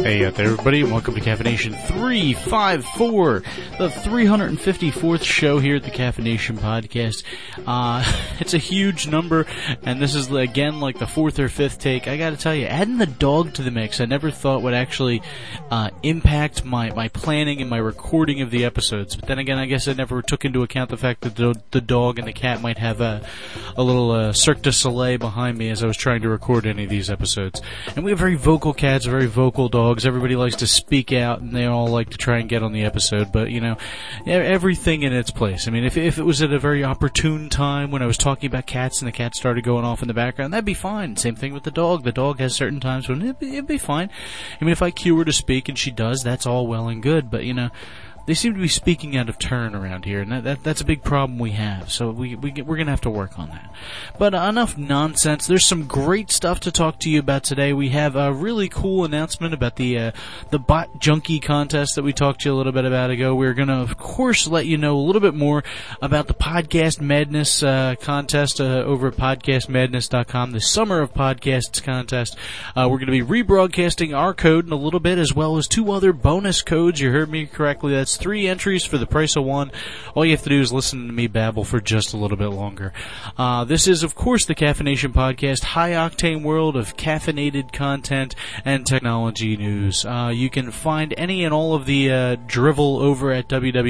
Hey out there, everybody, and welcome to Caffeination 354, the 354th show here at the Caffeination Podcast. It's a huge number, and this is, again, like the fourth or fifth take. I gotta tell you, adding the dog to the mix, I never thought would actually impact my planning and my recording of the episodes. But then again, I guess I never took into account the fact that the dog and the cat might have a little Cirque du Soleil behind me as I was trying to record any of these episodes. And we have very vocal cats, very vocal dogs. Everybody likes to speak out, and they all like to try and get on the episode. But, you know, everything in its place. I mean, if it was at a very opportune time when I was talking about cats and the cat started going off in the background, that'd be fine. Same thing with the dog. The dog has certain times when it'd be fine. I mean, if I cue her to speak and she does, that's all well and good. But, you know, they seem to be speaking out of turn around here, and that's a big problem we have. So we're going to have to work on that. But enough nonsense. There's some great stuff to talk to you about today. We have a really cool announcement about the Bot Junkie contest that we talked to you a little bit about ago. We're going to, of course, let you know a little bit more about the Podcast Madness contest over at podcastmadness.com, the Summer of Podcasts contest. We're going to be rebroadcasting our code in a little bit, as well as 2 other bonus codes. You heard me correctly. That's 3 entries for the price of 1. All you have to do is listen to me babble for just a little bit longer. This is, of course, the Caffeination Podcast, high-octane world of caffeinated content and technology news. You can find any and all of the drivel over at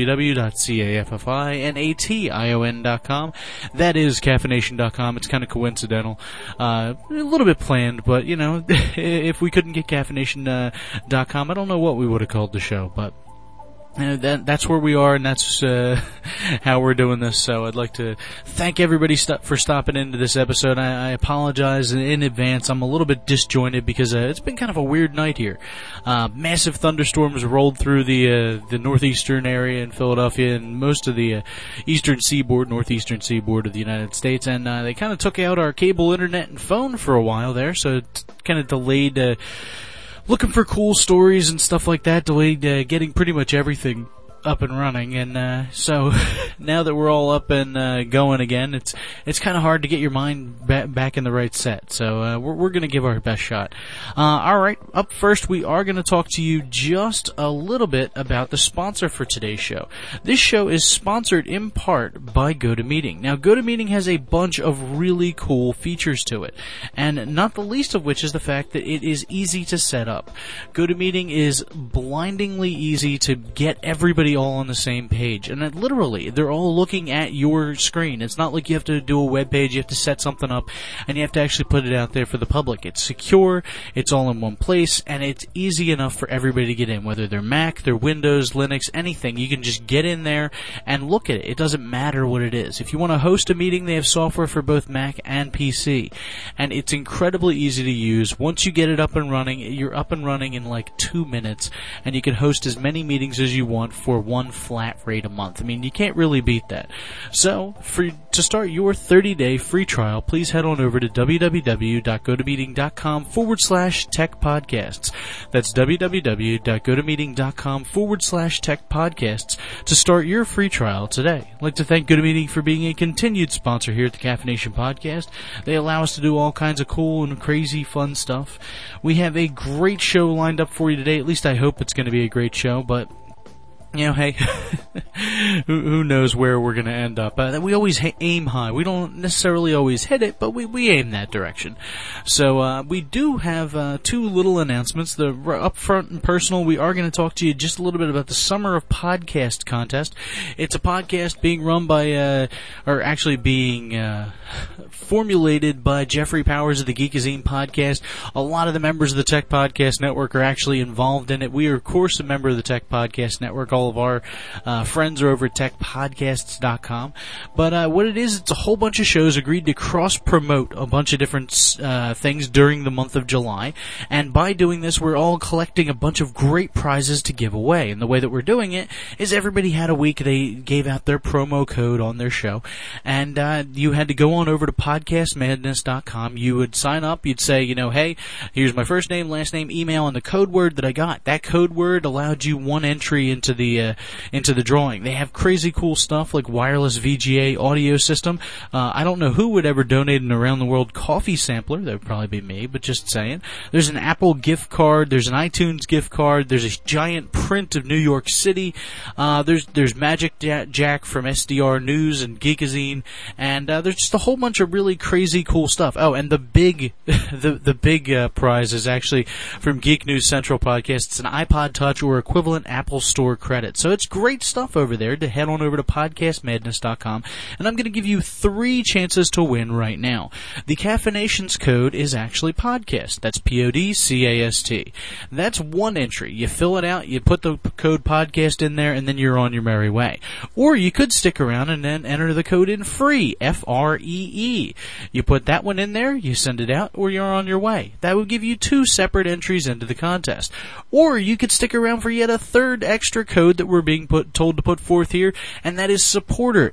www.caffeination.com. That is caffeination.com. It's kind of coincidental. A little bit planned, but, you know, if we couldn't get caffeination.com, I don't know what we would have called the show, but that's where we are, and that's how we're doing this. So I'd like to thank everybody for stopping into this episode. I apologize in advance. I'm a little bit disjointed because it's been kind of a weird night here. Massive thunderstorms rolled through the northeastern area in Philadelphia and most of the northeastern seaboard of the United States, and they kind of took out our cable internet and phone for a while there, so it kind of delayed looking for cool stories and stuff like that, delayed getting pretty much everything up and running, and so now that we're all up and going again, it's kind of hard to get your mind back in the right set. So we're going to give our best shot. All right, up first, we are going to talk to you just a little bit about the sponsor for today's show. This show is sponsored in part by GoToMeeting. Now, GoToMeeting has a bunch of really cool features to it, and not the least of which is the fact that it is easy to set up. GoToMeeting is blindingly easy to get everybody all on the same page, and literally they're all looking at your screen. It's not like you have to do a web page, you have to set something up, and you have to actually put it out there for the public. It's secure, it's all in one place, and it's easy enough for everybody to get in, whether they're Mac, they're Windows, Linux, anything. You can just get in there and look at it. It doesn't matter what it is. If you want to host a meeting, they have software for both Mac and PC, and it's incredibly easy to use. Once you get it up and running, you're up and running in like 2 minutes, and you can host as many meetings as you want for one flat rate a month. I mean, you can't really beat that. So, to start your 30-day free trial, please head on over to www.gotomeeting.com/techpodcasts. That's www.gotomeeting.com/techpodcasts to start your free trial today. I'd like to thank GoToMeeting for being a continued sponsor here at the Caffeination Podcast. They allow us to do all kinds of cool and crazy fun stuff. We have a great show lined up for you today. At least I hope it's going to be a great show, but you know, hey, who knows where we're going to end up. We always aim high. We don't necessarily always hit it, but we aim that direction. So we do have 2 little announcements. The upfront and personal, we are going to talk to you just a little bit about the Summer of Podcast contest. It's a podcast being run by, or actually being formulated by Jeffrey Powers of the Geekazine podcast. A lot of the members of the Tech Podcast Network are actually involved in it. We are, of course, a member of the Tech Podcast Network. All of our friends are over at techpodcasts.com. But what it is, it's a whole bunch of shows agreed to cross-promote a bunch of different things during the month of July. And by doing this, we're all collecting a bunch of great prizes to give away. And the way that we're doing it is everybody had a week. They gave out their promo code on their show. And you had to go on over to podcastmadness.com. You would sign up. You'd say, you know, hey, here's my first name, last name, email, and the code word that I got. That code word allowed you 1 entry into the drawing. They have crazy cool stuff like wireless VGA audio system. I don't know who would ever donate an Around the World coffee sampler. That would probably be me, but just saying. There's an Apple gift card. There's an iTunes gift card. There's a giant print of New York City. There's Magic Jack from SDR News and Geekazine, and there's just a whole bunch of really crazy cool stuff. Oh, and the big prize is actually from Geek News Central Podcast. It's an iPod Touch or equivalent Apple Store credit. So it's great stuff over there. To head on over to podcastmadness.com, and I'm going to give you 3 chances to win right now. The Caffeinations code is actually podcast. That's PODCAST. That's one entry. You fill it out, you put the code podcast in there, and then you're on your merry way. Or you could stick around and then enter the code in free, FREE. You put that one in there, you send it out, or you're on your way. That would give you 2 separate entries into the contest. Or you could stick around for yet a third extra code that we're being told to put forth here, and that is supporter,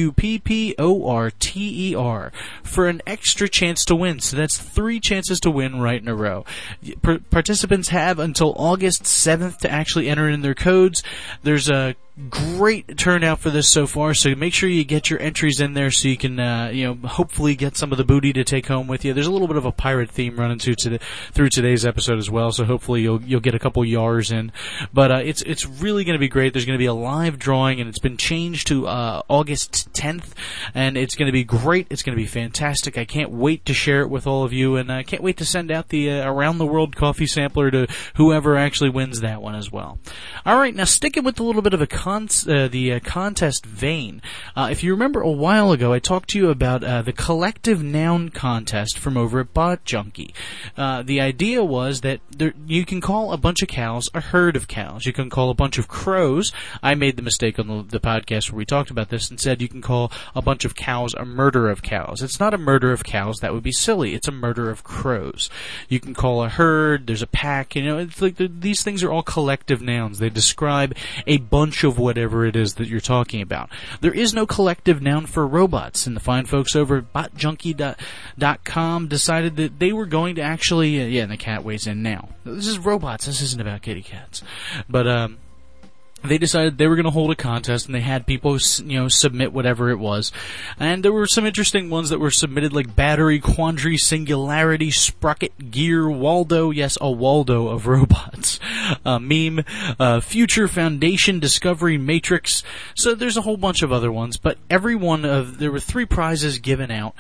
SUPPORTER, for an extra chance to win. So that's 3 chances to win right in a row. Participants have until August 7th to actually enter in their codes. There's a great turnout for this so far, so make sure you get your entries in there so you can, hopefully get some of the booty to take home with you. There's a little bit of a pirate theme running through today's episode as well, so hopefully you'll get a couple yars in. But it's really going to be great. There's going to be a live drawing, and it's been changed to August 10th, and it's going to be great. It's going to be fantastic. I can't wait to share it with all of you, and I can't wait to send out the Around the World coffee sampler to whoever actually wins that one as well. All right, now sticking with a little bit of a contest vein. If you remember a while ago, I talked to you about the collective noun contest from over at Bot Junkie. The idea was that you can call a bunch of cows a herd of cows. You can call a bunch of crows. I made the mistake on the podcast where we talked about this and said you can call a bunch of cows a murder of cows. It's not a murder of cows. That would be silly. It's a murder of crows. You can call a herd. There's a pack. It's like these things are all collective nouns. They describe a bunch of whatever it is that you're talking about. There is no collective noun for robots, and the fine folks over at botjunkie.com decided that they were going to actually, and the cat weighs in now. This is robots. This isn't about kitty cats. But, they decided they were going to hold a contest, and they had people, submit whatever it was. And there were some interesting ones that were submitted, like Battery, Quandary, Singularity, Sprocket, Gear, Waldo, yes, a Waldo of robots, Meme, Future, Foundation, Discovery, Matrix. So there's a whole bunch of other ones, but there were 3 prizes given out,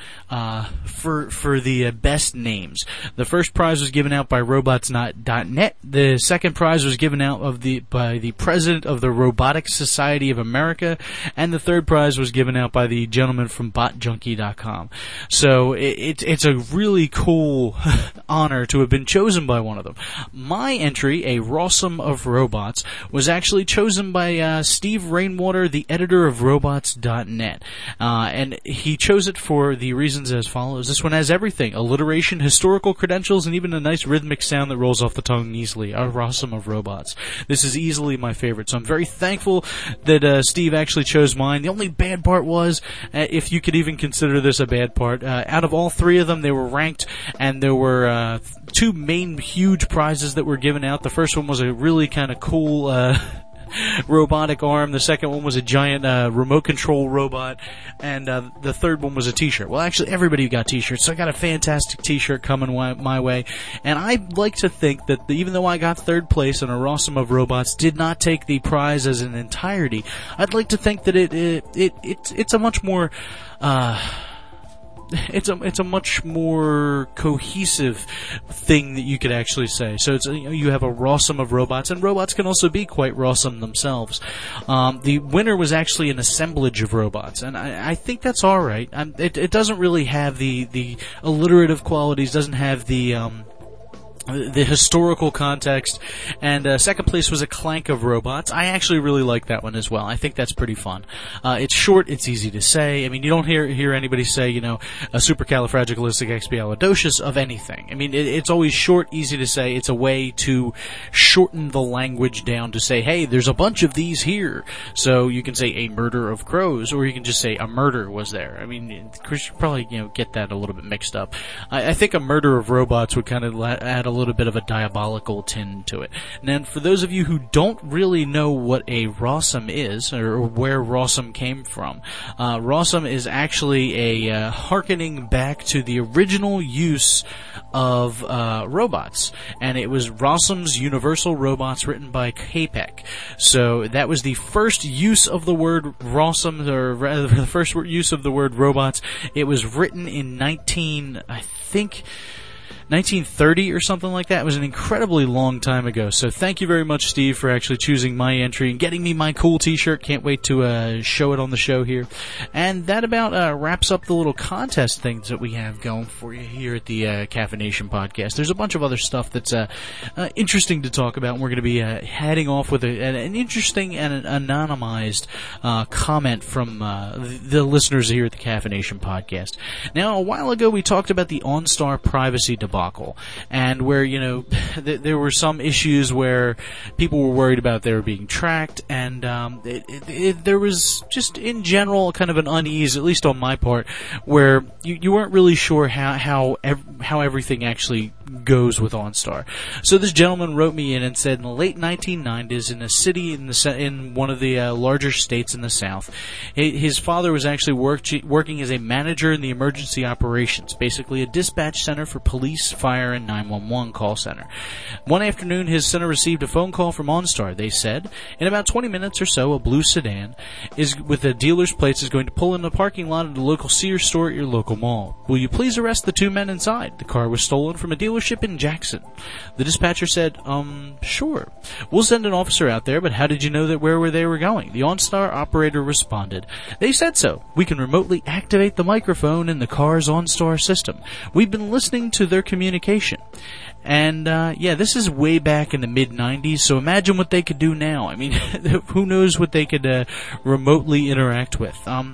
for the best names. The first prize was given out by Robots.net. The second prize was given out by the president of the Robotics Society of America, and the third prize was given out by the gentleman from botjunkie.com. So it's a really cool honor to have been chosen by one of them. My entry, a Rawsome of Robots, was actually chosen by Steve Rainwater, the editor of Robots.net. And he chose it for the reasons as follows. This one has everything: alliteration, historical credentials, and even a nice rhythmic sound that rolls off the tongue easily. A Rawsome of Robots. This is easily my favorite, so I'm very thankful that Steve actually chose mine. The only bad part was, if you could even consider this a bad part, out of all 3 of them, they were ranked, and there were 2 main huge prizes that were given out. The first one was a really kind of cool robotic arm. The second one was a giant remote control robot, and the third one was a t-shirt. Well, actually, everybody got t-shirts, so I got a fantastic t-shirt coming my way, and I'd like to think that even though I got 3rd place and a Rawsome of Robots did not take the prize as an entirety, I'd like to think that it's a much more it's a much more cohesive thing that you could actually say. So it's, you have a Rawsome of Robots, and robots can also be quite rawsome themselves. The winner was actually an assemblage of robots, and I think that's all right. It doesn't really have the alliterative qualities, doesn't have the historical context, and second place was a Clank of Robots. I actually really like that one as well. I think that's pretty fun. It's short, it's easy to say. I mean, you don't hear anybody say, a supercalifragilisticexpialidocious of anything. I mean, it's always short, easy to say. It's a way to shorten the language down to say, hey, there's a bunch of these here. So you can say a murder of crows, or you can just say a murder was there. I mean, Chris, you probably, get that a little bit mixed up. I think a murder of robots would kind of add a a little bit of a diabolical tin to it. And for those of you who don't really know what a Rossum is, or where Rossum came from, Rossum is actually a hearkening back to the original use of robots, and it was Rossum's Universal Robots, written by Capek. So that was the first use of the word Rossum, or rather the first use of the word robots. It was written in 1930 or something like that. It was an incredibly long time ago. So thank you very much, Steve, for actually choosing my entry and getting me my cool t-shirt. Can't wait to show it on the show here. And that about wraps up the little contest things that we have going for you here at the Caffeination Podcast. There's a bunch of other stuff that's interesting to talk about, and we're going to be heading off with an interesting and an anonymized comment from the listeners here at the Caffeination Podcast. Now, a while ago we talked about the OnStar privacy debacle, and where, there were some issues where people were worried about they were being tracked, and there was just in general kind of an unease, at least on my part, where you weren't really sure how everything actually goes with OnStar. So this gentleman wrote me in and said, in the late 1990s, in a city in one of the larger states in the South, his father was actually working as a manager in the emergency operations, basically a dispatch center for police, fire, and 911 call center. One afternoon, his center received a phone call from OnStar. They said, in about 20 minutes or so, a blue sedan with a dealer's plates is going to pull in the parking lot of the local Sears store at your local mall. Will you please arrest the two men inside? The car was stolen from a dealership in Jackson. The dispatcher said, sure. We'll send an officer out there, but how did you know that where they were going? The OnStar operator responded, they said so. We can remotely activate the microphone in the car's OnStar system. We've been listening to their communication. And, this is way back in the mid-90s, so imagine what they could do now. I mean, who knows what they could remotely interact with.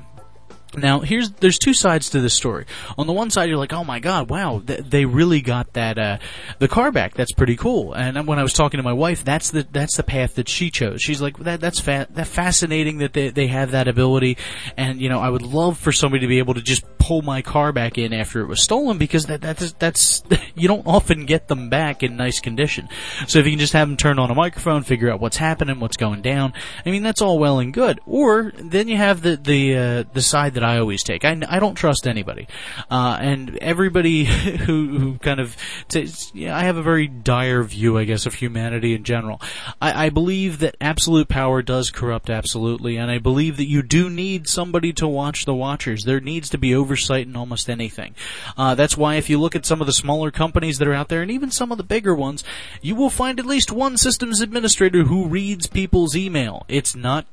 Now, there's two sides to this story. On the one side, you're like, oh my god, wow, they really got that, the car back. That's pretty cool. And when I was talking to my wife, that's the path that she chose. She's like, that's fascinating that they have that ability. And, I would love for somebody to be able to just pull my car back in after it was stolen, because that's, you don't often get them back in nice condition. So if you can just have them turn on a microphone, figure out what's happening, what's going down, I mean, that's all well and good. Or, then you have the side that I always take. I don't trust anybody. And everybody who kind of I have a very dire view, I guess, of humanity in general. I believe that absolute power does corrupt absolutely, and I believe that you do need somebody to watch the watchers. There needs to be oversight in almost anything. That's why if you look at some of the smaller companies that are out there, and even some of the bigger ones, you will find at least one systems administrator who reads people's email. It's not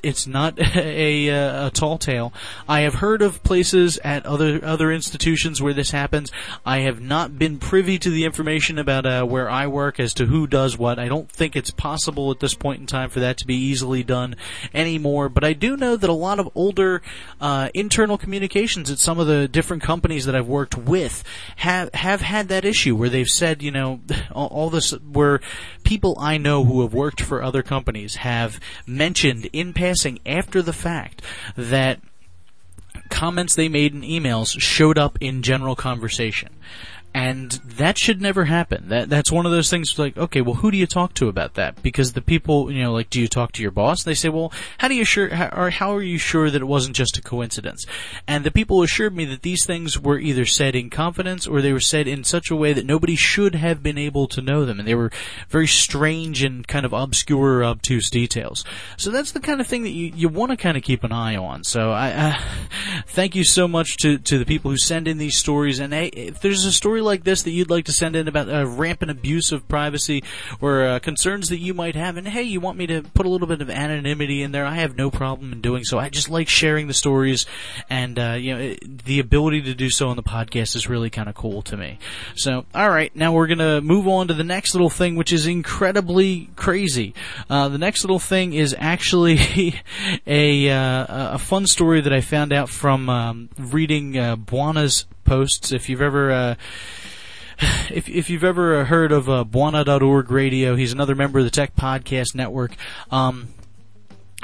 a tall tale. I have heard of places at other institutions where this happens. I have not been privy to the information about where I work as to who does what. I don't think it's possible at this point in time for that to be easily done anymore, but I do know that a lot of older internal communications at some of the different companies that I've worked with have had that issue where they've said, all this, where people I know who have worked for other companies have mentioned in passing after the fact that comments they made in emails showed up in general conversation. And that should never happen. That's one of those things like, okay, well, who do you talk to about that? Because the people, like, do you talk to your boss? They say, well, how are you sure that it wasn't just a coincidence? And the people assured me that these things were either said in confidence or they were said in such a way that nobody should have been able to know them. And they were very strange and kind of obscure or obtuse details. So that's the kind of thing that you want to kind of keep an eye on. So I thank you so much to the people who send in these stories. And hey, if there's a story like this that you'd like to send in about rampant abuse of privacy or concerns that you might have, and hey, you want me to put a little bit of anonymity in there, I have no problem in doing so. I just like sharing the stories, and the ability to do so on the podcast is really kind of cool to me. So, alright, now we're gonna move on to the next little thing, which is incredibly crazy. The next little thing is actually a fun story that I found out from reading Buana's posts. If you've ever if you've ever heard of Buana.org radio, he's another member of the Tech Podcast Network.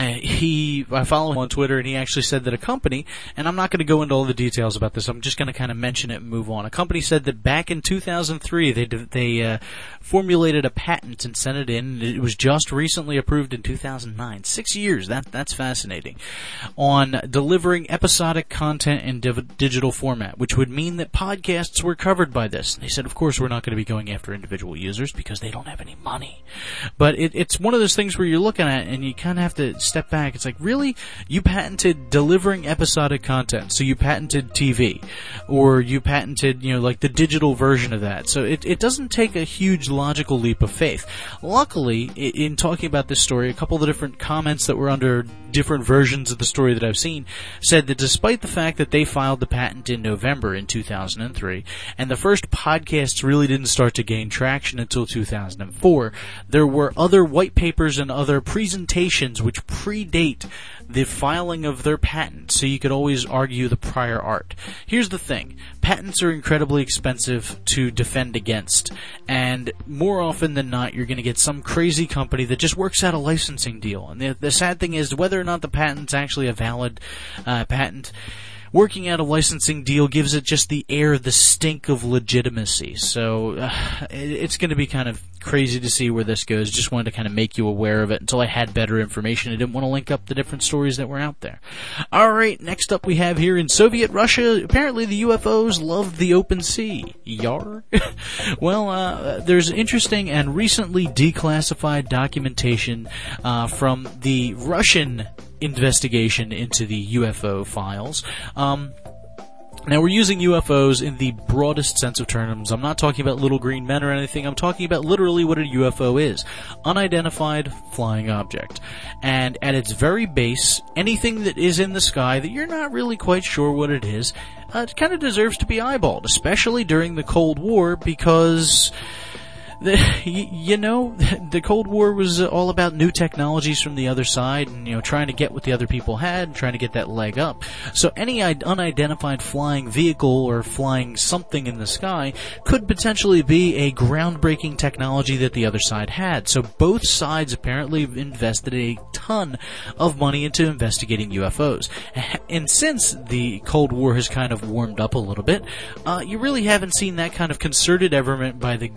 I follow him on Twitter, and he actually said that a company, and I'm not going to go into all the details about this, I'm just going to kind of mention it and move on. A company said that back in 2003, they formulated a patent and sent it in. It was just recently approved in 2009. 6 years. That's fascinating. On delivering episodic content in digital format, which would mean that podcasts were covered by this. They said, of course, we're not going to be going after individual users because they don't have any money. But it's one of those things where you're looking at it and you kind of have to step back. It's like, really? You patented delivering episodic content. So you patented TV. Or you patented, like the digital version of that. So it doesn't take a huge logical leap of faith. Luckily, in talking about this story, a couple of the different comments that were under different versions of the story that I've seen said that despite the fact that they filed the patent in November in 2003, and the first podcasts really didn't start to gain traction until 2004, there were other white papers and other presentations which predate the filing of their patent, so you could always argue the prior art. Here's the thing. Patents are incredibly expensive to defend against, and more often than not, you're going to get some crazy company that just works out a licensing deal. And the sad thing is, whether or not the patent's actually a valid patent, working out a licensing deal gives it just the air, the stink of legitimacy. So it's going to be kind of crazy to see where this goes. Just wanted to kind of make you aware of it until I had better information. I didn't want to link up the different stories that were out there. All right, next up we have here in Soviet Russia, apparently the UFOs loved the open sea. Yar? Well, there's interesting and recently declassified documentation from the Russian investigation into the UFO files. Now, we're using UFOs in the broadest sense of terms. I'm not talking about little green men or anything. I'm talking about literally what a UFO is. Unidentified flying object. And at its very base, anything that is in the sky that you're not really quite sure what it is, it kind of deserves to be eyeballed, especially during the Cold War, because the Cold War was all about new technologies from the other side and, trying to get what the other people had and trying to get that leg up. So any unidentified flying vehicle or flying something in the sky could potentially be a groundbreaking technology that the other side had. So both sides apparently invested a ton of money into investigating UFOs. And since the Cold War has kind of warmed up a little bit, you really haven't seen that kind of concerted effort by the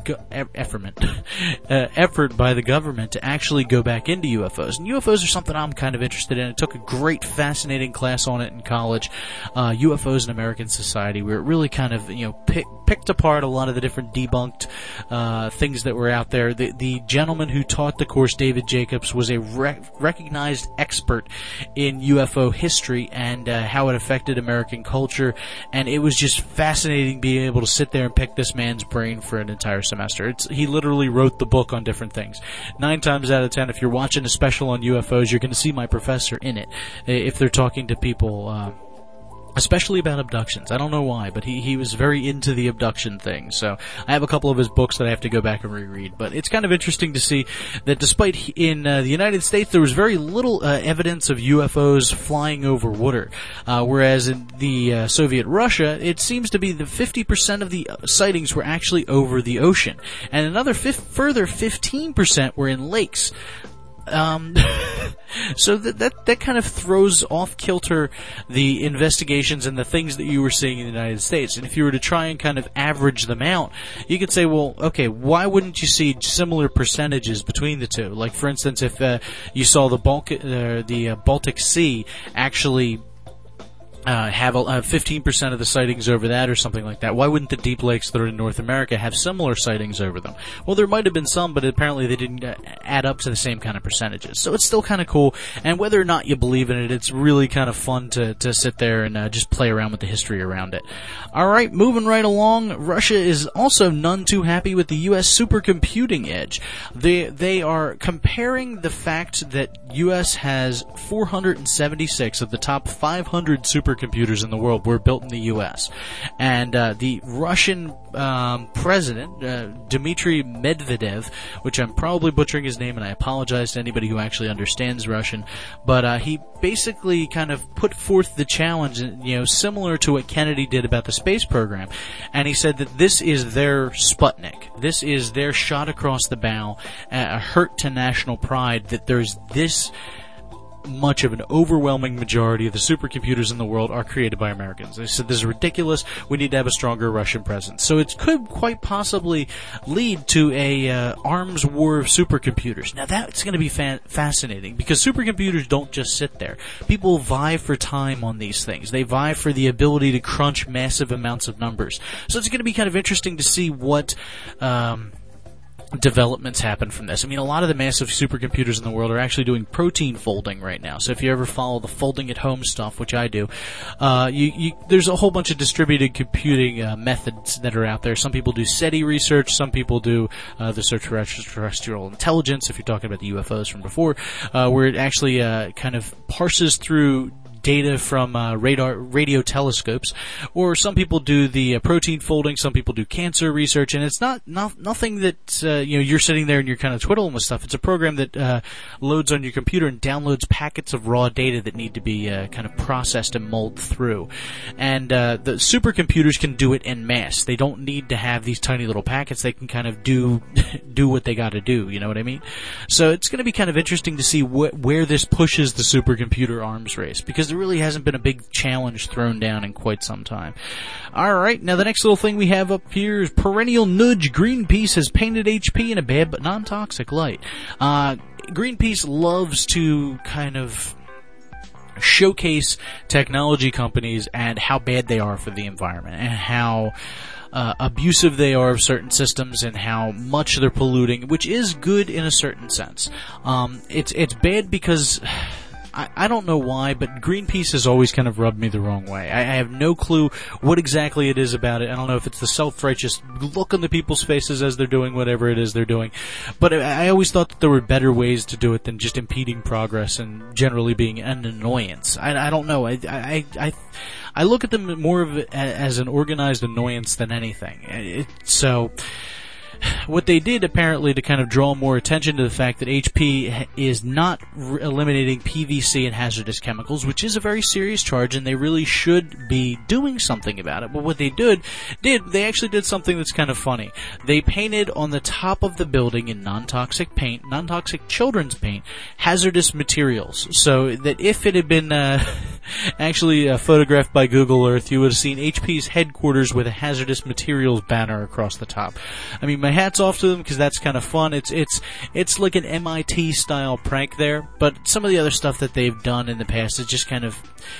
government to actually go back into UFOs. And UFOs are something I'm kind of interested in. I took a great, fascinating class on it in college, UFOs in American Society, where it really kind of, picked apart a lot of the different debunked things that were out there. The gentleman who taught the course, David Jacobs, was a recognized expert in UFO history and how it affected American culture, and it was just fascinating being able to sit there and pick this man's brain for an entire semester. He literally wrote the book on different things. 9 times out of 10, if you're watching a special on UFOs, you're going to see my professor in it. If they're talking to people, especially about abductions. I don't know why, but he was very into the abduction thing. So I have a couple of his books that I have to go back and reread. But it's kind of interesting to see that despite in the United States there was very little evidence of UFOs flying over water, whereas in the Soviet Russia, it seems to be that 50% of the sightings were actually over the ocean, and another further 15% were in lakes. So that kind of throws off kilter the investigations and the things that you were seeing in the United States. And if you were to try and kind of average them out, you could say, well, okay, why wouldn't you see similar percentages between the two? Like, for instance, if you saw the Baltic Sea actually have 15% of the sightings over that or something like that. Why wouldn't the deep lakes that are in North America have similar sightings over them? Well, there might have been some, but apparently they didn't add up to the same kind of percentages. So it's still kind of cool, and whether or not you believe in it, it's really kind of fun to sit there and just play around with the history around it. Alright, moving right along, Russia is also none too happy with the U.S. supercomputing edge. They are comparing the fact that U.S. has 476 of the top 500 supercomputers in the world were built in the U.S. And the Russian president, Dmitry Medvedev, which I'm probably butchering his name, and I apologize to anybody who actually understands Russian, but he basically kind of put forth the challenge, similar to what Kennedy did about the space program, and he said that this is their Sputnik. This is their shot across the bow, a hurt to national pride, that there's this much of an overwhelming majority of the supercomputers in the world are created by Americans. They said this is ridiculous. We need to have a stronger Russian presence. So it could quite possibly lead to a arms war of supercomputers. Now that's going to be fascinating because supercomputers don't just sit there. People vie for time on these things. They vie for the ability to crunch massive amounts of numbers. So it's going to be kind of interesting to see what developments happen from this. I mean, a lot of the massive supercomputers in the world are actually doing protein folding right now. So if you ever follow the folding at home stuff, which I do, there's a whole bunch of distributed computing methods that are out there. Some people do SETI research. Some people do the search for extraterrestrial intelligence, if you're talking about the UFOs from before, where it actually kind of parses through data from radio telescopes, or some people do the protein folding, some people do cancer research, and it's nothing that you're sitting there and you're kind of twiddling with stuff. It's a program that loads on your computer and downloads packets of raw data that need to be kind of processed and mulled through. And the supercomputers can do it en masse. They don't need to have these tiny little packets. They can kind of do what they got to do. You know what I mean? So it's going to be kind of interesting to see where this pushes the supercomputer arms race, because there really hasn't been a big challenge thrown down in quite some time. Alright, now the next little thing we have up here is perennial nudge. Greenpeace has painted HP in a bad but non-toxic light. Greenpeace loves to kind of showcase technology companies and how bad they are for the environment and how abusive they are of certain systems and how much they're polluting, which is good in a certain sense. It's bad because I don't know why, but Greenpeace has always kind of rubbed me the wrong way. I have no clue what exactly it is about it. I don't know if it's the self-righteous look on the people's faces as they're doing whatever it is they're doing. But I always thought that there were better ways to do it than just impeding progress and generally being an annoyance. I don't know. I look at them more of as an organized annoyance than anything. So what they did, apparently, to kind of draw more attention to the fact that HP is not eliminating PVC and hazardous chemicals, which is a very serious charge, and they really should be doing something about it. But what they they actually did something that's kind of funny. They painted on the top of the building in non-toxic paint, non-toxic children's paint, hazardous materials. So that if it had been actually photographed by Google Earth, you would have seen HP's headquarters with a hazardous materials banner across the top. I mean, my hat's off to them because that's kind of fun. It's like an MIT style prank there, but some of the other stuff that they've done in the past is just kind of,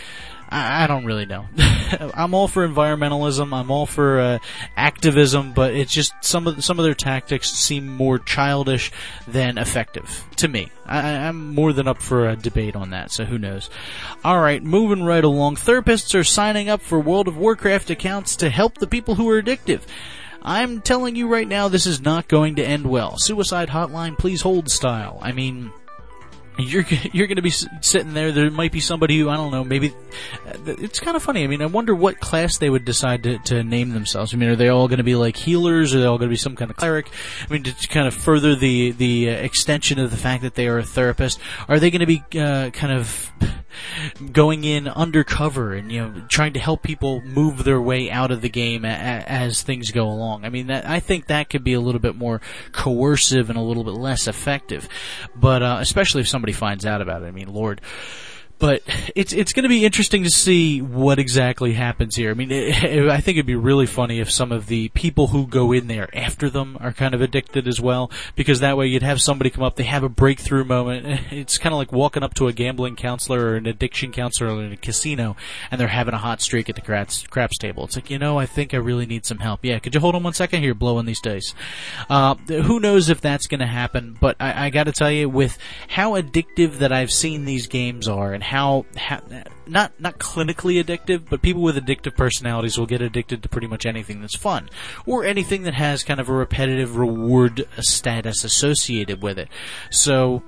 I don't really know. I'm all for environmentalism. I'm all for activism, but it's just some of their tactics seem more childish than effective to me. I'm more than up for a debate on that, so who knows. Alright, moving right along. Therapists are signing up for World of Warcraft accounts to help the people who are addictive. I'm telling you right now, this is not going to end well. Suicide hotline, please hold style. I mean, you're going to be sitting there. There might be somebody who, I don't know, maybe it's kind of funny. I mean, I wonder what class they would decide to name themselves. I mean, are they all going to be like healers, or are they all going to be some kind of cleric? I mean, to kind of further the extension of the fact that they are a therapist, are they going to be kind of going in undercover and trying to help people move their way out of the game as things go along? I mean, I think that could be a little bit more coercive and a little bit less effective, but especially if somebody finds out about it. I mean, Lord. But it's going to be interesting to see what exactly happens here. I mean, I think it'd be really funny if some of the people who go in there after them are kind of addicted as well, because that way you'd have somebody come up, they have a breakthrough moment. It's kind of like walking up to a gambling counselor or an addiction counselor in a casino, and they're having a hot streak at the craps table. It's like, I think I really need some help. Yeah, could you hold on 1 second here, blowing these dice? Who knows if that's going to happen, but I got to tell you, with how addictive that I've seen these games are, and how not clinically addictive, but people with addictive personalities will get addicted to pretty much anything that's fun, or anything that has kind of a repetitive reward status associated with it. So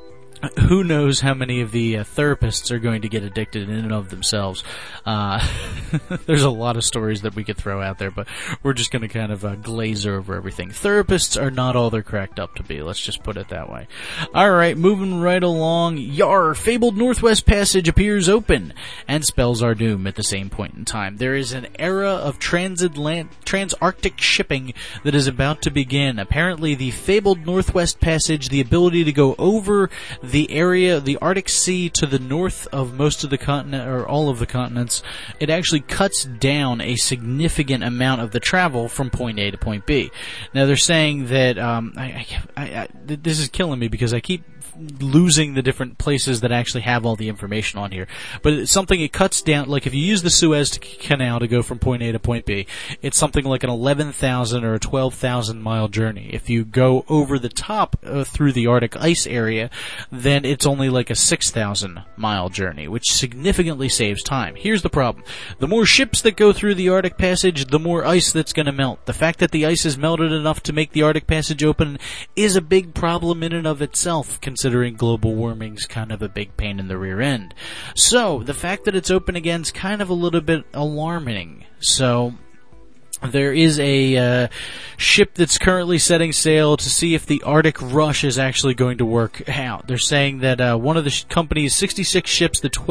who knows how many of the therapists are going to get addicted in and of themselves. There's a lot of stories that we could throw out there, but we're just going to kind of glaze over everything. Therapists are not all they're cracked up to be. Let's just put it that way. Alright, moving right along. Yar! Fabled Northwest Passage appears open and spells our doom at the same point in time. There is an era of trans-Arctic shipping that is about to begin. Apparently, the Fabled Northwest Passage, the ability to go over the Arctic Sea to the north of most of the continent, or all of the continents, it actually cuts down a significant amount of the travel from point A to point B. Now they're saying that this is killing me because I keep losing the different places that actually have all the information on here. But it's something, it cuts down, like if you use the Suez Canal to go from point A to point B, it's something like an 11,000 or a 12,000 mile journey. If you go over the top through the Arctic ice area, then it's only like a 6,000 mile journey, which significantly saves time. Here's the problem. The more ships that go through the Arctic Passage, the more ice that's going to melt. The fact that the ice is melted enough to make the Arctic Passage open is a big problem in and of itself, considering global warming's kind of a big pain in the rear end. So, the fact that it's open again is kind of a little bit alarming. So, there is a ship that's currently setting sail to see if the Arctic Rush is actually going to work out. They're saying that one of the company's 66 ships, the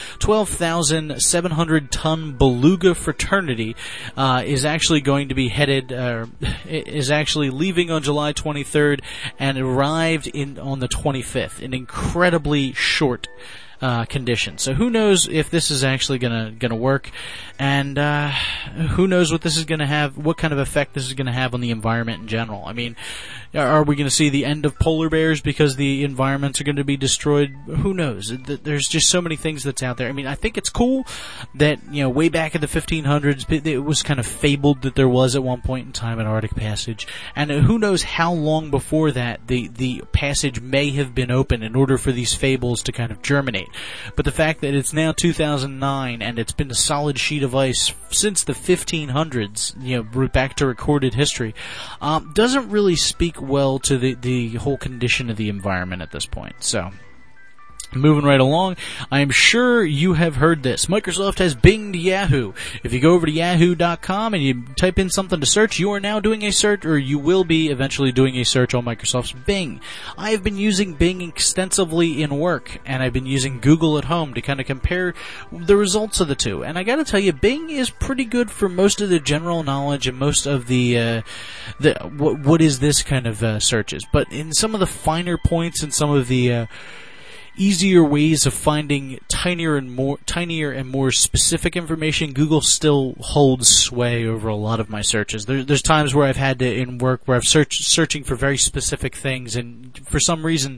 12,700-ton Beluga Fraternity, is actually going to be is actually leaving on July 23rd and arrived on the 25th. An incredibly short condition. So who knows if this is actually gonna work, and who knows what this is gonna have, what kind of effect this is gonna have on the environment in general. I mean, are we gonna see the end of polar bears because the environments are gonna be destroyed? Who knows? There's just so many things that's out there. I mean, I think it's cool that, way back in the 1500s, it was kind of fabled that there was at one point in time an Arctic Passage, and who knows how long before that the passage may have been open in order for these fables to kind of germinate. But the fact that it's now 2009 and it's been a solid sheet of ice since the 1500s, back to recorded history, doesn't really speak well to the whole condition of the environment at this point. So, moving right along, I am sure you have heard this. Microsoft has Binged Yahoo. If you go over to yahoo.com and you type in something to search, you are now doing a search, or you will be eventually doing a search on Microsoft's Bing. I have been using Bing extensively in work, and I've been using Google at home to kind of compare the results of the two. And I gotta tell you, Bing is pretty good for most of the general knowledge and most of the what is this kind of searches. But in some of the finer points and some of the easier ways of finding tinier and more specific information, Google still holds sway over a lot of my searches. There's times where I've had to, in work, where I've searching for very specific things, and for some reason,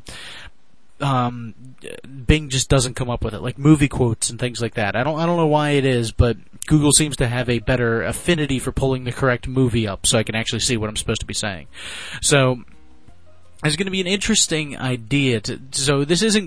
Bing just doesn't come up with it, like movie quotes and things like that. I don't know why it is, but Google seems to have a better affinity for pulling the correct movie up, so I can actually see what I'm supposed to be saying. So, there's going to be an interesting idea. So this isn't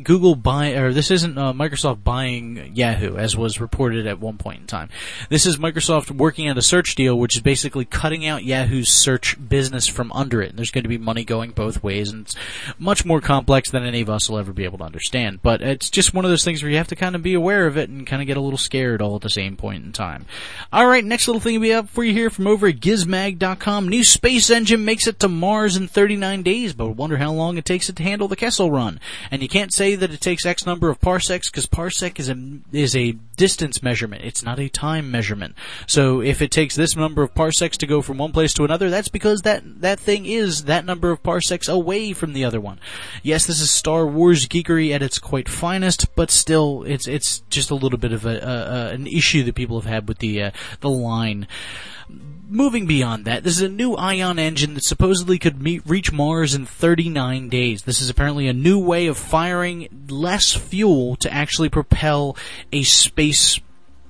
Microsoft buying Yahoo, as was reported at one point in time. This is Microsoft working out a search deal, which is basically cutting out Yahoo's search business from under it. And there's going to be money going both ways, and it's much more complex than any of us will ever be able to understand. But it's just one of those things where you have to kind of be aware of it and kind of get a little scared all at the same point in time. All right, next little thing we have for you here from over at Gizmag.com. New space engine makes it to Mars in 39 days, but wonder how long it takes it to handle the Kessel Run. And you can't say that it takes X number of parsecs, because parsec is a distance measurement. It's not a time measurement. So if it takes this number of parsecs to go from one place to another, that's because that thing is that number of parsecs away from the other one. Yes, this is Star Wars geekery at its quite finest, but still, it's just a little bit of an issue that people have had with the line. Moving beyond that, this is a new ion engine that supposedly could reach Mars in 39 days. This is apparently a new way of firing less fuel to actually propel a space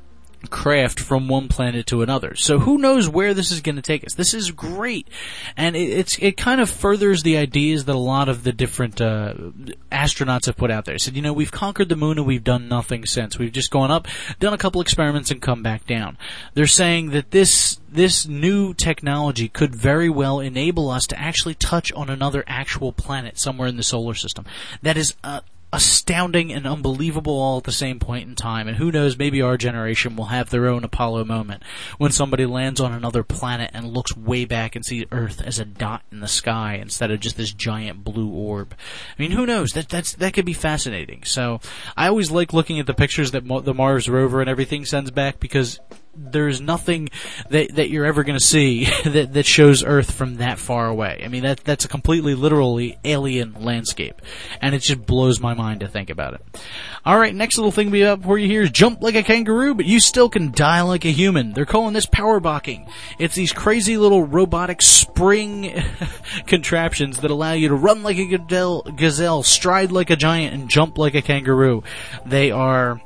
craft from one planet to another. So who knows where this is going to take us. This is great, and it kind of furthers the ideas that a lot of the different astronauts have put out there. Said, we've conquered the moon and we've done nothing since. We've just gone up, done a couple experiments, and come back down. They're saying that this new technology could very well enable us to actually touch on another actual planet somewhere in the solar system. That is astounding and unbelievable all at the same point in time. And who knows, maybe our generation will have their own Apollo moment when somebody lands on another planet and looks way back and sees Earth as a dot in the sky instead of just this giant blue orb. I mean, who knows? That could be fascinating. So I always like looking at the pictures that the Mars rover and everything sends back, because there's nothing that you're ever going to see that shows Earth from that far away. I mean, that's a completely, literally alien landscape, and it just blows my mind to think about it. All right, next little thing we have for you here is jump like a kangaroo, but you still can die like a human. They're calling this powerbalking. It's these crazy little robotic spring contraptions that allow you to run like a gazelle, stride like a giant, and jump like a kangaroo. They are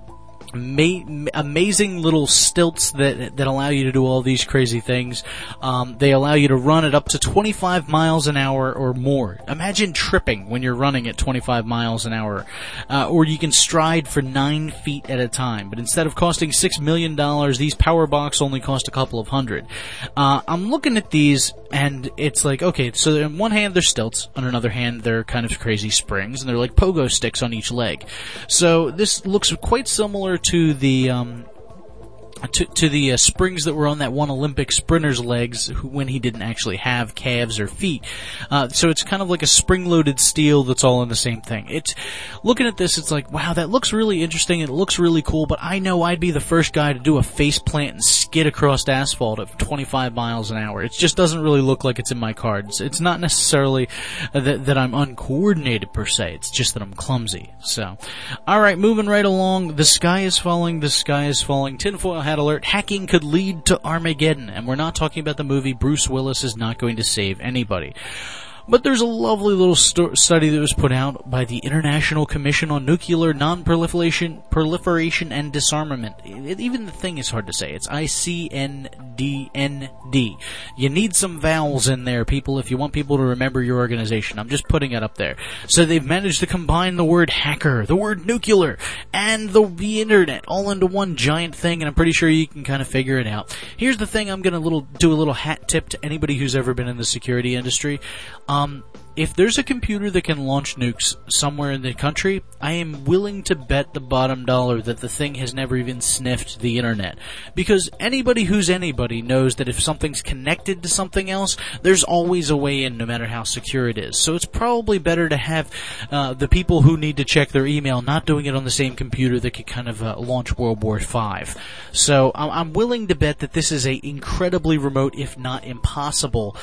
amazing little stilts that allow you to do all these crazy things. They allow you to run at up to 25 miles an hour or more. Imagine tripping when you're running at 25 miles an hour. Or you can stride for 9 feet at a time. But instead of costing $6 million, these powerbalks only cost a couple of hundred. I'm looking at these, and it's like, okay, so on one hand they're stilts, on another hand they're kind of crazy springs, and they're like pogo sticks on each leg. So this looks quite similar to the springs that were on that one Olympic sprinter's legs when he didn't actually have calves or feet. So it's kind of like a spring-loaded steel that's all in the same thing. It's looking at this, it's like, wow, that looks really interesting. It looks really cool, but I know I'd be the first guy to do a face plant and skid across asphalt at 25 miles an hour. It just doesn't really look like it's in my cards. It's not necessarily that I'm uncoordinated per se. It's just that I'm clumsy. So, all right, moving right along. The sky is falling. The sky is falling. Tinfoil hat alert. Hacking could lead to Armageddon. And we're not talking about the movie Bruce Willis is not going to save anybody. But there's a lovely little study that was put out by the International Commission on Nuclear Proliferation and Disarmament. Even the thing is hard to say. It's ICNDND. You need some vowels in there, people, if you want people to remember your organization. I'm just putting it up there. So they've managed to combine the word hacker, the word nuclear, and the internet all into one giant thing, and I'm pretty sure you can kind of figure it out. Here's the thing, I'm going to do a little hat tip to anybody who's ever been in the security industry. If there's a computer that can launch nukes somewhere in the country, I am willing to bet the bottom dollar that the thing has never even sniffed the internet. Because anybody who's anybody knows that if something's connected to something else, there's always a way in, no matter how secure it is. So it's probably better to have the people who need to check their email not doing it on the same computer that could kind of launch World War V. So I'm willing to bet that this is a incredibly remote, if not impossible,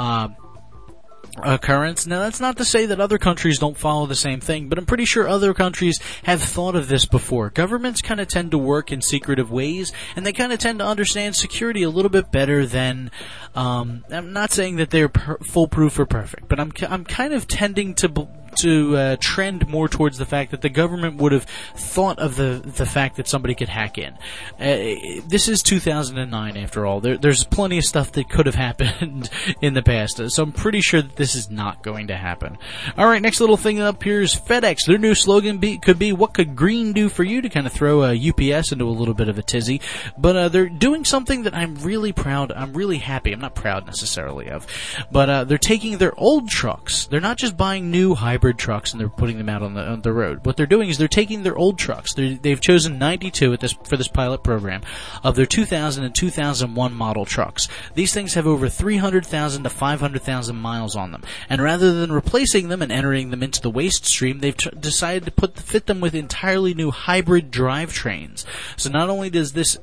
occurrence. Now, that's not to say that other countries don't follow the same thing, but I'm pretty sure other countries have thought of this before. Governments kind of tend to work in secretive ways, and they kind of tend to understand security a little bit better than, I'm not saying that they're foolproof or perfect, but I'm kind of tending to trend more towards the fact that the government would have thought of the fact that somebody could hack in. This is 2009, after all. There's plenty of stuff that could have happened in the past, so I'm pretty sure that this is not going to happen. All right, next little thing up here is FedEx. Their new slogan could be, "What could green do for you?" to kind of throw UPS into a little bit of a tizzy. But they're doing something that I'm really happy. I'm not proud necessarily of. But they're taking their old trucks. They're not just buying new hybrid trucks and they're putting them out on the road. What they're doing is they're taking their old trucks. They've chosen 92 for this pilot program of their 2000 and 2001 model trucks. These things have over 300,000 to 500,000 miles on them. And rather than replacing them and entering them into the waste stream, they've decided to fit them with entirely new hybrid drivetrains. So not only does this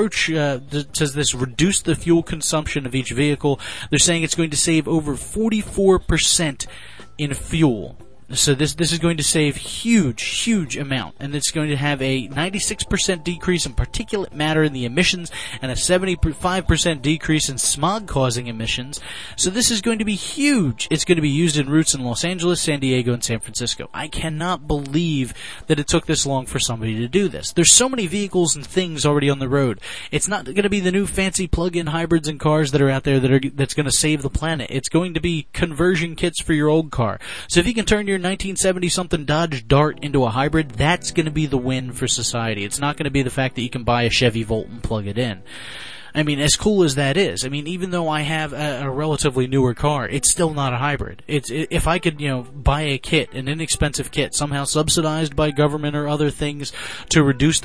reduce the fuel consumption of each vehicle, they're saying it's going to save over 44% in fuel. So this is going to save huge amount, and it's going to have a 96% decrease in particulate matter in the emissions and a 75% decrease in smog-causing emissions. So this is going to be huge. It's going to be used in routes in Los Angeles, San Diego, and San Francisco. I cannot believe that it took this long for somebody to do this. There's so many vehicles and things already on the road. It's not going to be the new fancy plug-in hybrids and cars that are out there that's going to save the planet. It's going to be conversion kits for your old car. So if you can turn your 1970-something Dodge Dart into a hybrid, that's going to be the win for society. It's not going to be the fact that you can buy a Chevy Volt and plug it in. I mean, as cool as that is, I mean, even though I have a relatively newer car, it's still not a hybrid. If I could, buy a kit, an inexpensive kit, somehow subsidized by government or other things to reduce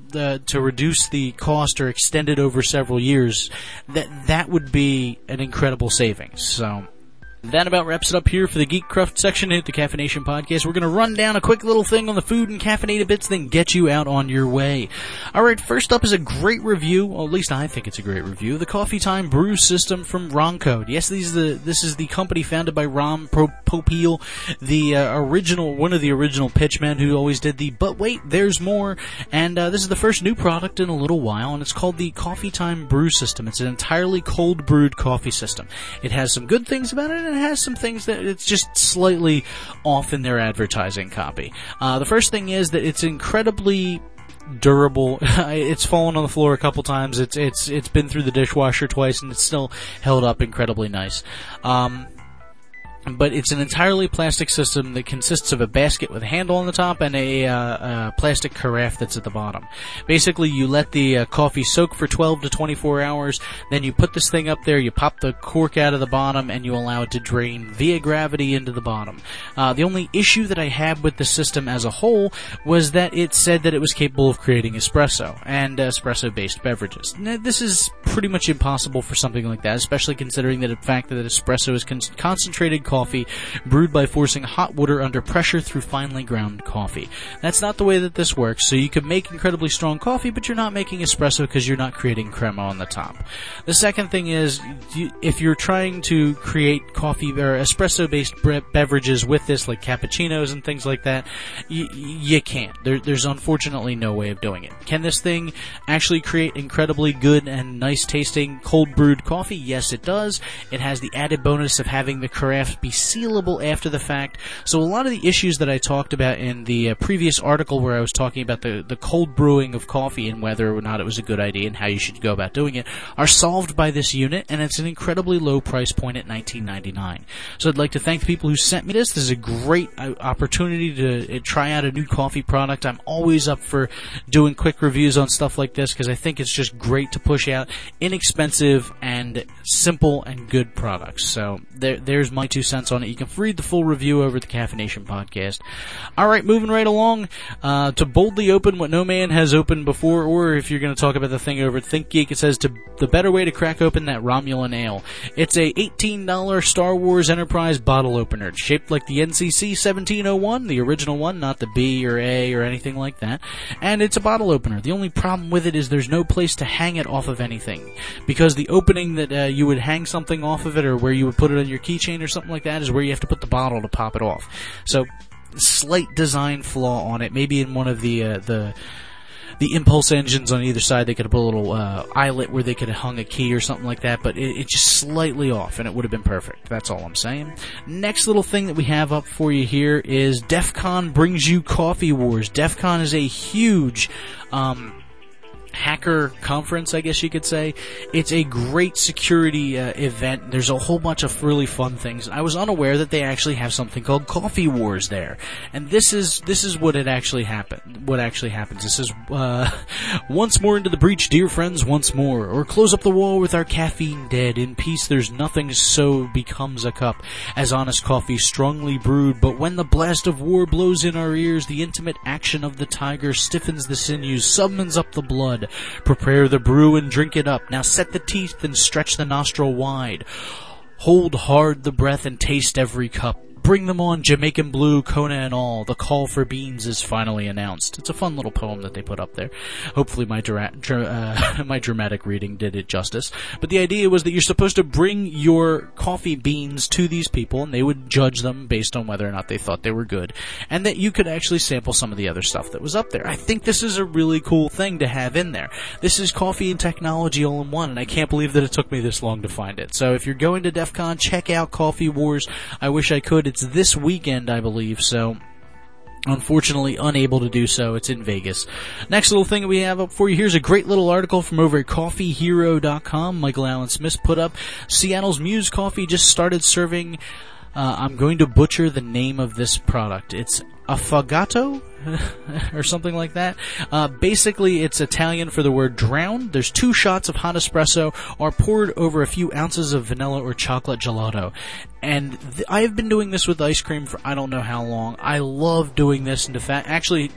the cost or extend it over several years, that would be an incredible savings. So, That about wraps it up here for the Geek Cruft section at the Caffeination Podcast. We're going to run down a quick little thing on the food and caffeinated bits, then get you out on your way. Alright, first up is a great review, well, at least I think it's a great review, the Coffee Time Brew System from Roncode. Yes, this is the company founded by Ron Popeil, one of the original pitchmen who always did the But Wait, There's More, and this is the first new product in a little while, and it's called the Coffee Time Brew System. It's an entirely cold brewed coffee system. It has some good things about it, and it has some things that it's just slightly off in their advertising copy. The first thing is that it's incredibly durable. It's fallen on the floor a couple times. It's been through the dishwasher twice, and it's still held up incredibly nice. But it's an entirely plastic system that consists of a basket with a handle on the top and a plastic carafe that's at the bottom. Basically, you let the coffee soak for 12 to 24 hours, then you put this thing up there, you pop the cork out of the bottom, and you allow it to drain via gravity into the bottom. The only issue that I had with the system as a whole was that it said that it was capable of creating espresso and espresso-based beverages. Now, this is pretty much impossible for something like that, especially considering that the fact that espresso is concentrated coffee brewed by forcing hot water under pressure through finely ground coffee. That's not the way that this works, so you can make incredibly strong coffee, but you're not making espresso because you're not creating crema on the top. The second thing is, if you're trying to create coffee or espresso-based beverages with this, like cappuccinos and things like that, you can't. There's unfortunately no way of doing it. Can this thing actually create incredibly good and nice-tasting cold-brewed coffee? Yes, it does. It has the added bonus of having the carafe be sealable after the fact. So a lot of the issues that I talked about in the previous article where I was talking about the cold brewing of coffee and whether or not it was a good idea and how you should go about doing it are solved by this unit, and it's an incredibly low price point at $19.99. So I'd like to thank the people who sent me this. This is a great opportunity to try out a new coffee product. I'm always up for doing quick reviews on stuff like this because I think it's just great to push out inexpensive and simple and good products. So there's my 2 cents on it. You can read the full review over at the Caffeination Podcast. Alright, moving right along, to boldly open what no man has opened before, or if you're going to talk about the thing over at ThinkGeek, it says the better way to crack open that Romulan ale. It's a $18 Star Wars Enterprise bottle opener. It's shaped like the NCC 1701, the original one, not the B or A or anything like that. And it's a bottle opener. The only problem with it is there's no place to hang it off of anything. Because the opening that you would hang something off of it, or where you would put it on your keychain or something like that, is where you have to put the bottle to pop it off. So, slight design flaw on it. Maybe in one of the impulse engines on either side, they could have put a little eyelet where they could have hung a key or something like that, but it's just slightly off, and it would have been perfect. That's all I'm saying. Next little thing that we have up for you here is DEF CON brings you Coffee Wars. DEF CON is a huge hacker conference, I guess you could say. It's a great security event. There's a whole bunch of really fun things. I was unaware that they actually have something called Coffee Wars there, and this is what actually happens. This is once more into the breach, dear friends, once more, or close up the wall with our caffeine dead. In peace, there's nothing so becomes a cup as honest coffee strongly brewed. But when the blast of war blows in our ears, the intimate action of the tiger stiffens the sinews, summons up the blood. Prepare the brew and drink it up. Now set the teeth and stretch the nostril wide. Hold hard the breath and taste every cup. Bring them on, Jamaican Blue, Kona and all. The call for beans is finally announced. It's a fun little poem that they put up there. Hopefully my dramatic reading did it justice. But the idea was that you're supposed to bring your coffee beans to these people, and they would judge them based on whether or not they thought they were good, and that you could actually sample some of the other stuff that was up there. I think this is a really cool thing to have in there. This is coffee and technology all in one, and I can't believe that it took me this long to find it. So if you're going to DEF CON, check out Coffee Wars. I wish I could. It's this weekend, I believe, so unfortunately unable to do so. It's in Vegas. Next little thing that we have up for you, here's a great little article from over at coffeehero.com. Michael Allen Smith put up, Seattle's Muse Coffee just started serving, I'm going to butcher the name of this product. It's affogato or something like that. Basically, it's Italian for the word drown. There's 2 shots of hot espresso are poured over a few ounces of vanilla or chocolate gelato. And I have been doing this with ice cream for I don't know how long. I love doing this. And in fact, actually,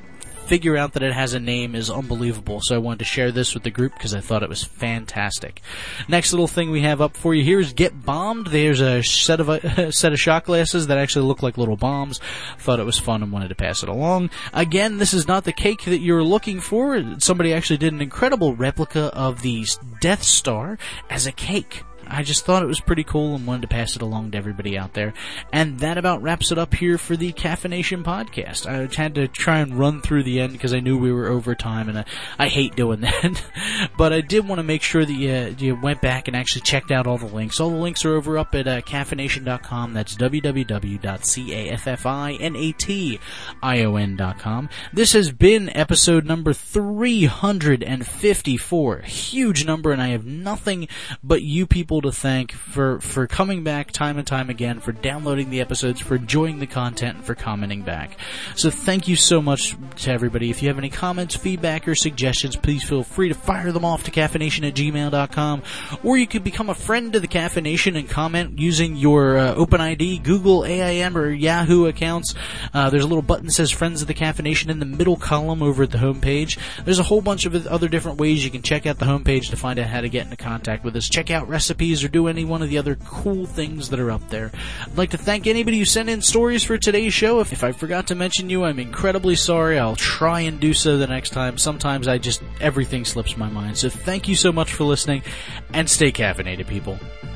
figure out that it has a name is unbelievable. So I wanted to share this with the group because I thought it was fantastic. Next little thing we have up for you here is Get Bombed. There's a set of shot glasses that actually look like little bombs. Thought it was fun and wanted to pass it along. Again, this is not the cake that you're looking for. Somebody actually did an incredible replica of the Death Star as a cake. I just thought it was pretty cool and wanted to pass it along to everybody out there. And that about wraps it up here for the Caffeination podcast. I had to try and run through the end because I knew we were over time, and I hate doing that. But I did want to make sure that you went back and actually checked out all the links. All the links are over up at caffeination.com. That's www.caffeination.com. This has been episode number 354. Huge number, and I have nothing but you people to thank for coming back time and time again, for downloading the episodes, for enjoying the content, and for commenting back. So thank you so much to everybody. If you have any comments, feedback, or suggestions, please feel free to fire them off to caffeination@gmail.com, or you could become a friend to the Caffeination and comment using your OpenID, Google, AIM, or Yahoo accounts. There's a little button that says Friends of the Caffeination in the middle column over at the homepage. There's a whole bunch of other different ways you can check out the homepage to find out how to get into contact with us. Check out recipes or do any one of the other cool things that are up there. I'd like to thank anybody who sent in stories for today's show. If I forgot to mention you, I'm incredibly sorry. I'll try and do so the next time. Sometimes everything slips my mind. So thank you so much for listening, and stay caffeinated, people.